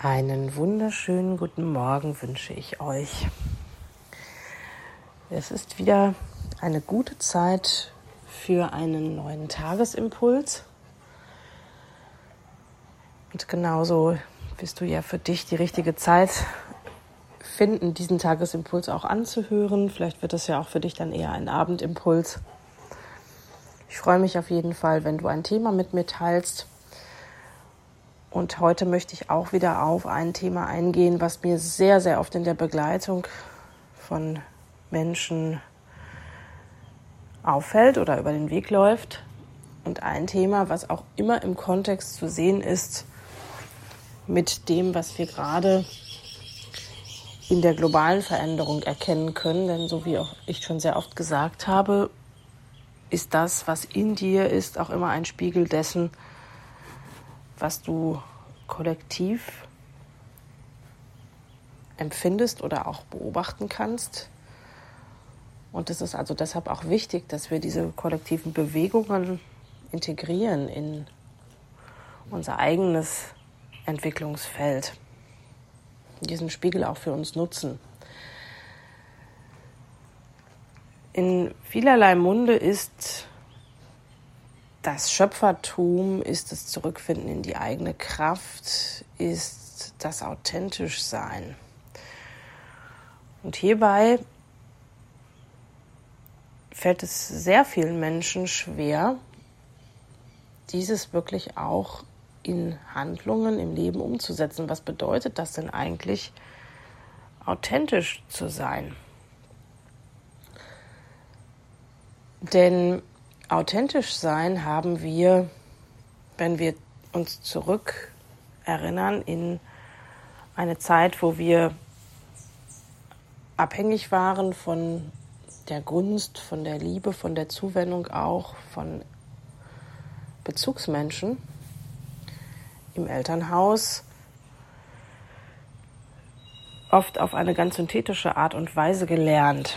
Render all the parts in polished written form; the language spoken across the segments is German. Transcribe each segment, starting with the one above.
Einen wunderschönen guten Morgen wünsche ich euch. Es ist wieder eine gute Zeit für einen neuen Tagesimpuls. Und genauso wirst du ja für dich die richtige Zeit finden, diesen Tagesimpuls auch anzuhören. Vielleicht wird es ja auch für dich dann eher ein Abendimpuls. Ich freue mich auf jeden Fall, wenn du ein Thema mit mir teilst. Und heute möchte ich auch wieder auf ein Thema eingehen, was mir sehr, sehr oft in der Begleitung von Menschen auffällt oder über den Weg läuft. Und ein Thema, was auch immer im Kontext zu sehen ist mit dem, was wir gerade in der globalen Veränderung erkennen können. Denn so wie auch ich schon sehr oft gesagt habe, ist das, was in dir ist, auch immer ein Spiegel dessen, was du kollektiv empfindest oder auch beobachten kannst. Und es ist also deshalb auch wichtig, dass wir diese kollektiven Bewegungen integrieren in unser eigenes Entwicklungsfeld, diesen Spiegel auch für uns nutzen. In vielerlei Munde ist das Schöpfertum, ist das Zurückfinden in die eigene Kraft, ist das Authentischsein. Und hierbei fällt es sehr vielen Menschen schwer, dieses wirklich auch in Handlungen im Leben umzusetzen. Was bedeutet das denn eigentlich, authentisch zu sein? Denn authentisch sein haben wir, wenn wir uns zurück erinnern in eine Zeit, wo wir abhängig waren von der Gunst, von der Liebe, von der Zuwendung auch von Bezugsmenschen im Elternhaus, oft auf eine ganz synthetische Art und Weise gelernt.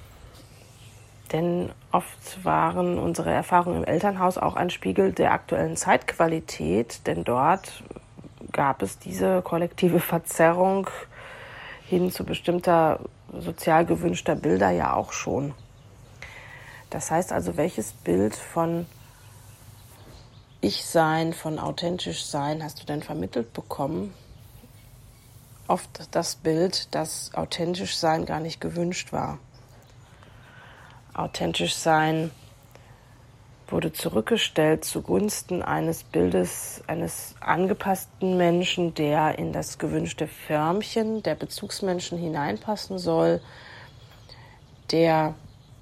Denn oft waren unsere Erfahrungen im Elternhaus auch ein Spiegel der aktuellen Zeitqualität, denn dort gab es diese kollektive Verzerrung hin zu bestimmter sozial gewünschter Bilder ja auch schon. Das heißt also, welches Bild von Ich-Sein, von authentisch sein hast du denn vermittelt bekommen? Oft das Bild, dass authentisch sein gar nicht gewünscht war. Authentisch sein wurde zurückgestellt zugunsten eines Bildes eines angepassten Menschen, der in das gewünschte Förmchen der Bezugsmenschen hineinpassen soll, der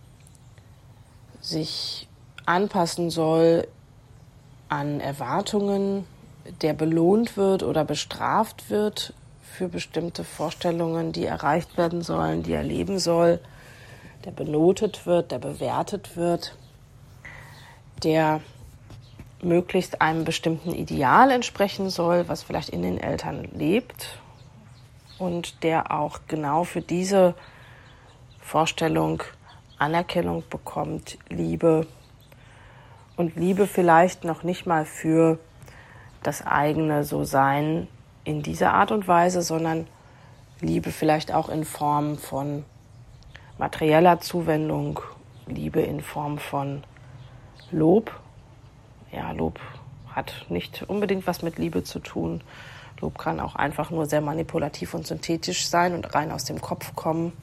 sich anpassen soll an Erwartungen, der belohnt wird oder bestraft wird für bestimmte Vorstellungen, die erreicht werden sollen, die er leben soll, der benotet wird, der bewertet wird, der möglichst einem bestimmten Ideal entsprechen soll, was vielleicht in den Eltern lebt und der auch genau für diese Vorstellung Anerkennung bekommt, Liebe und Liebe vielleicht noch nicht mal für das eigene So-Sein in dieser Art und Weise, sondern Liebe vielleicht auch in Form von materieller Zuwendung, Liebe in Form von Lob. Ja, Lob hat nicht unbedingt was mit Liebe zu tun. Lob kann auch einfach nur sehr manipulativ und synthetisch sein und rein aus dem Kopf kommen.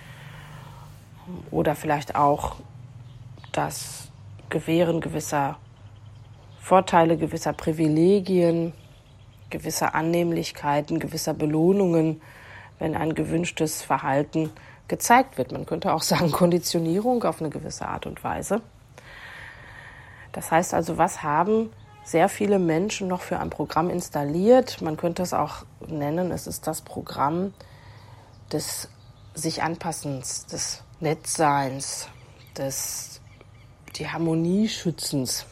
Oder vielleicht auch das Gewähren gewisser Vorteile, gewisser Privilegien, gewisser Annehmlichkeiten, gewisser Belohnungen, wenn ein gewünschtes Verhalten gezeigt wird. Man könnte auch sagen Konditionierung auf eine gewisse Art und Weise. Das heißt also, was haben sehr viele Menschen noch für ein Programm installiert? Man könnte es auch nennen, es ist das Programm des sich Anpassens, des Nettseins, die Harmonie schützens.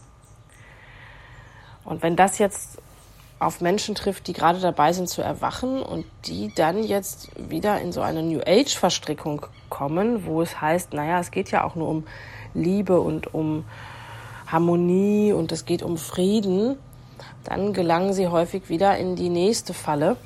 Und wenn das jetzt auf Menschen trifft, die gerade dabei sind zu erwachen und die dann jetzt wieder in so eine New Age-Verstrickung kommen, wo es heißt, naja, es geht ja auch nur um Liebe und um Harmonie und es geht um Frieden, dann gelangen sie häufig wieder in die nächste Falle.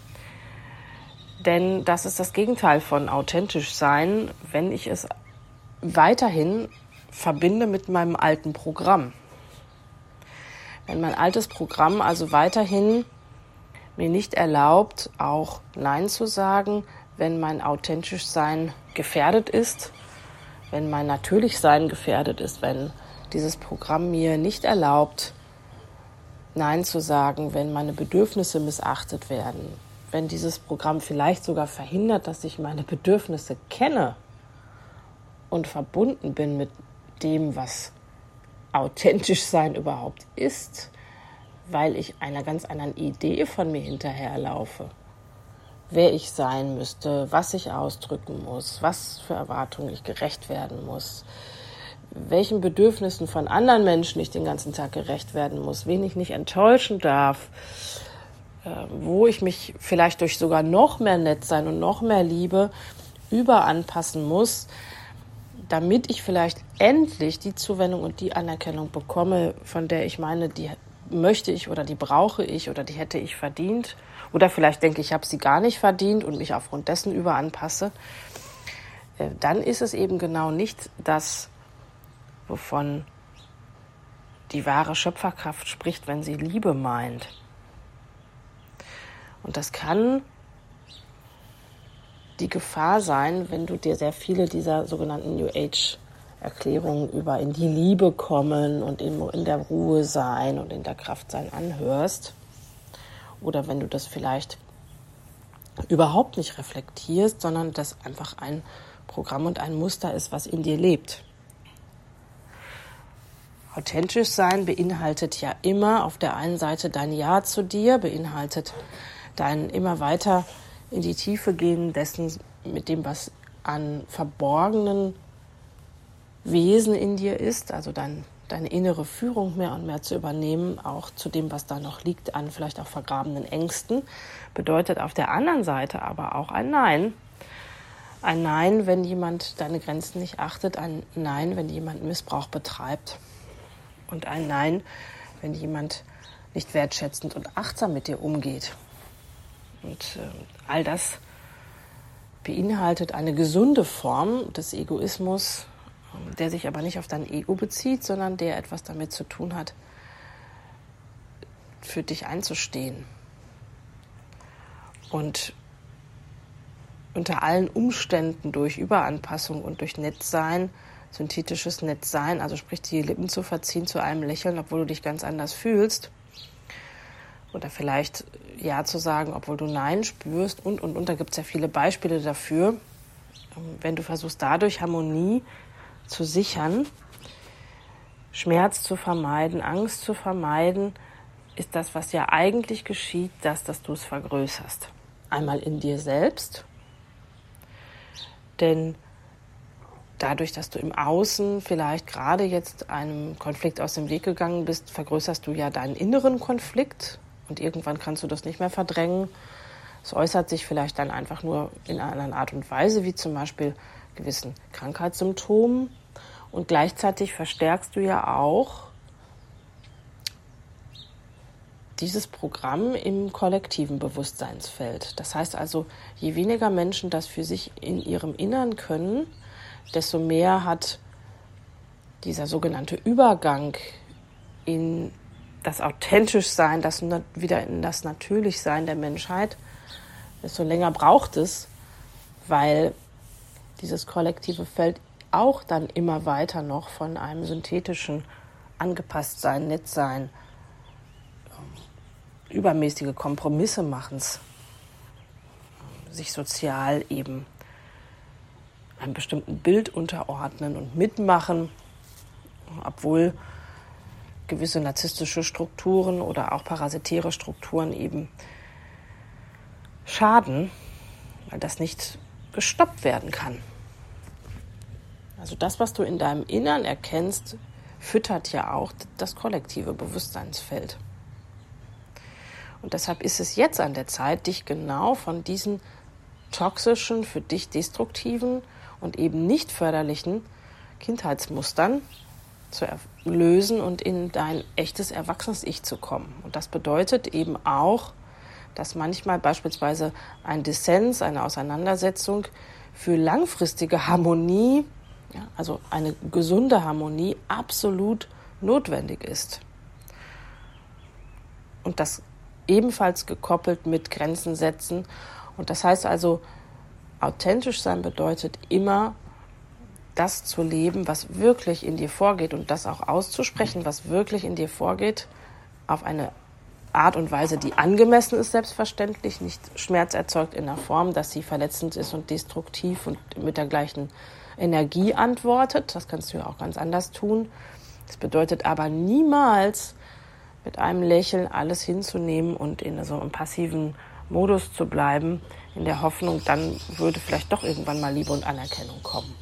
Denn das ist das Gegenteil von authentisch sein, wenn ich es weiterhin verbinde mit meinem alten Programm. Wenn mein altes Programm also weiterhin mir nicht erlaubt, auch Nein zu sagen, wenn mein authentisch Sein gefährdet ist, wenn mein natürlich Sein gefährdet ist, wenn dieses Programm mir nicht erlaubt, Nein zu sagen, wenn meine Bedürfnisse missachtet werden, wenn dieses Programm vielleicht sogar verhindert, dass ich meine Bedürfnisse kenne und verbunden bin mit dem, was authentisch sein überhaupt ist, weil ich einer ganz anderen Idee von mir hinterherlaufe, wer ich sein müsste, was ich ausdrücken muss, was für Erwartungen ich gerecht werden muss, welchen Bedürfnissen von anderen Menschen ich den ganzen Tag gerecht werden muss, wen ich nicht enttäuschen darf, wo ich mich vielleicht durch sogar noch mehr Nettsein und noch mehr Liebe überanpassen muss, damit ich vielleicht endlich die Zuwendung und die Anerkennung bekomme, von der ich meine, die möchte ich oder die brauche ich oder die hätte ich verdient. Oder vielleicht denke ich, habe sie gar nicht verdient und mich aufgrund dessen überanpasse. Dann ist es eben genau nicht das, wovon die wahre Schöpferkraft spricht, wenn sie Liebe meint. Und das kann die Gefahr sein, wenn du dir sehr viele dieser sogenannten New Age Erklärungen über in die Liebe kommen und in der Ruhe sein und in der Kraft sein anhörst. Oder wenn du das vielleicht überhaupt nicht reflektierst, sondern das einfach ein Programm und ein Muster ist, was in dir lebt. Authentisch sein beinhaltet ja immer auf der einen Seite dein Ja zu dir, beinhaltet dein immer weiter in die Tiefe gehen dessen mit dem, was an verborgenen Wesen in dir ist, also deine innere Führung mehr und mehr zu übernehmen, auch zu dem, was da noch liegt, an vielleicht auch vergrabenen Ängsten, bedeutet auf der anderen Seite aber auch ein Nein. Ein Nein, wenn jemand deine Grenzen nicht achtet, ein Nein, wenn jemand Missbrauch betreibt und ein Nein, wenn jemand nicht wertschätzend und achtsam mit dir umgeht. Und all das beinhaltet eine gesunde Form des Egoismus, der sich aber nicht auf dein Ego bezieht, sondern der etwas damit zu tun hat, für dich einzustehen. Und unter allen Umständen durch Überanpassung und durch Nettsein, synthetisches Nettsein, also sprich die Lippen zu verziehen zu einem Lächeln, obwohl du dich ganz anders fühlst, oder vielleicht Ja zu sagen, obwohl du Nein spürst und. Da gibt es ja viele Beispiele dafür. Wenn du versuchst, dadurch Harmonie zu sichern, Schmerz zu vermeiden, Angst zu vermeiden, ist das, was ja eigentlich geschieht, dass du es vergrößerst. Einmal in dir selbst, denn dadurch, dass du im Außen vielleicht gerade jetzt einem Konflikt aus dem Weg gegangen bist, vergrößerst du ja deinen inneren Konflikt und irgendwann kannst du das nicht mehr verdrängen. Es äußert sich vielleicht dann einfach nur in einer anderen Art und Weise, wie zum Beispiel gewissen Krankheitssymptomen. Und gleichzeitig verstärkst du ja auch dieses Programm im kollektiven Bewusstseinsfeld. Das heißt also, je weniger Menschen das für sich in ihrem Innern können, desto mehr hat dieser sogenannte Übergang in das Authentischsein, das wieder in das Natürlichsein der Menschheit, desto länger braucht es, weil dieses kollektive Feld auch dann immer weiter noch von einem synthetischen Angepasstsein, Nettsein, übermäßige Kompromisse machens, sich sozial eben einem bestimmten Bild unterordnen und mitmachen, obwohl gewisse narzisstische Strukturen oder auch parasitäre Strukturen eben schaden, weil das nicht gestoppt werden kann. Also das, was du in deinem Innern erkennst, füttert ja auch das kollektive Bewusstseinsfeld. Und deshalb ist es jetzt an der Zeit, dich genau von diesen toxischen, für dich destruktiven und eben nicht förderlichen Kindheitsmustern zu lösen und in dein echtes Erwachsenes-Ich zu kommen. Und das bedeutet eben auch, dass manchmal beispielsweise ein Dissens, eine Auseinandersetzung für langfristige Harmonie, ja, also eine gesunde Harmonie, absolut notwendig ist. Und das ebenfalls gekoppelt mit Grenzen setzen. Und das heißt also, authentisch sein bedeutet immer, das zu leben, was wirklich in dir vorgeht und das auch auszusprechen, was wirklich in dir vorgeht, auf eine Art und Weise, die angemessen ist, selbstverständlich, nicht Schmerz erzeugt in der Form, dass sie verletzend ist und destruktiv und mit der gleichen Energie antwortet. Das kannst du ja auch ganz anders tun. Das bedeutet aber niemals, mit einem Lächeln alles hinzunehmen und in so einem passiven Modus zu bleiben, in der Hoffnung, dann würde vielleicht doch irgendwann mal Liebe und Anerkennung kommen.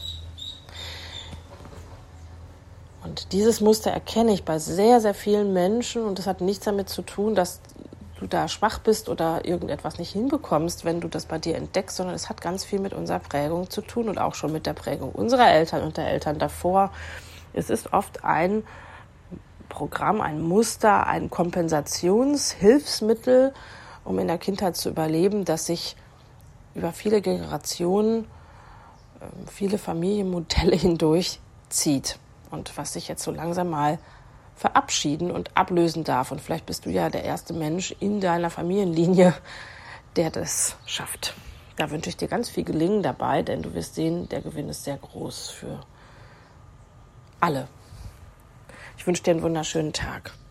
Und dieses Muster erkenne ich bei sehr, sehr vielen Menschen und das hat nichts damit zu tun, dass du da schwach bist oder irgendetwas nicht hinbekommst, wenn du das bei dir entdeckst, sondern es hat ganz viel mit unserer Prägung zu tun und auch schon mit der Prägung unserer Eltern und der Eltern davor. Es ist oft ein Programm, ein Muster, ein Kompensationshilfsmittel, um in der Kindheit zu überleben, das sich über viele Generationen, viele Familienmodelle hindurch zieht. Und was sich jetzt so langsam mal verabschieden und ablösen darf. Und vielleicht bist du ja der erste Mensch in deiner Familienlinie, der das schafft. Da wünsche ich dir ganz viel Gelingen dabei, denn du wirst sehen, der Gewinn ist sehr groß für alle. Ich wünsche dir einen wunderschönen Tag.